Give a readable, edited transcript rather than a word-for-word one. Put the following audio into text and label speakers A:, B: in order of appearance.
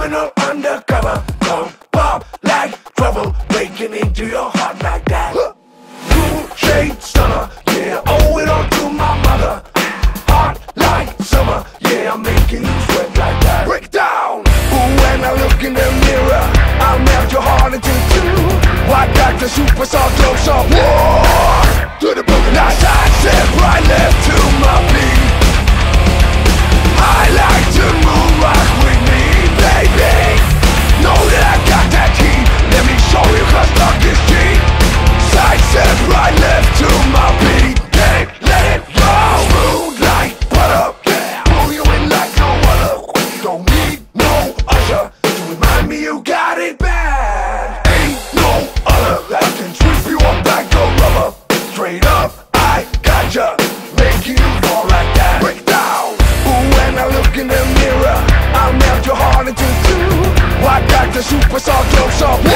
A: criminal undercover. Don't pop like trouble, breaking into your heart like that. Cool shade stunner, yeah, owe it all to my mother. Hot like summer, yeah, I'm making you sweat like that. Break down. Ooh, when I look in the mirror, I'll melt your heart into two. White like the superstar close up. War to the broken eyes, side step right left to my beat. I like to move rock with me, baby. Know that I got that key. Let me show you, cause luck is cheap. Side step right left to my beat. Hey, let it roll. Smooth like butter, yeah. Pull you in like no other. Don't need no usher to remind me you got it bad. Ain't no other that can sweep you up like a rubber. Straight up, I gotcha, making you fall like that. Break down. Ooh, when I look in the mirror, I'll melt your heart into two. White like the superstar close up.